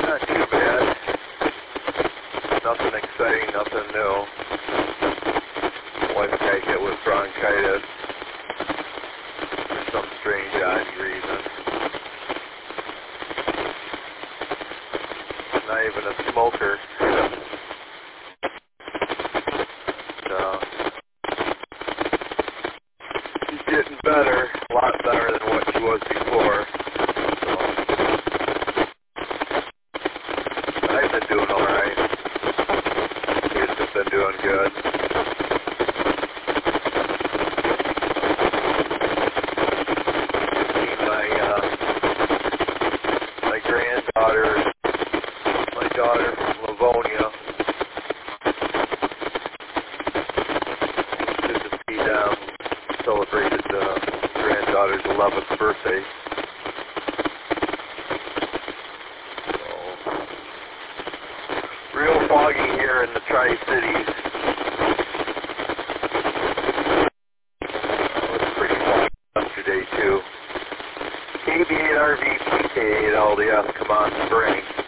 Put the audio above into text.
Not too bad. Nothing exciting, nothing new. Wife got hit with bronchitis for some strange odd reason. Not even a smoker. So, she's getting better, a lot better than what she was before. So, I've been doing alright. Kids have been doing good. My granddaughter, my daughter from Livonia, good to see them. Celebrated granddaughter's 11th birthday. So, real foggy here in the Tri-Cities. It was pretty foggy yesterday too. KB8RV PK8 LDS, come on, spring.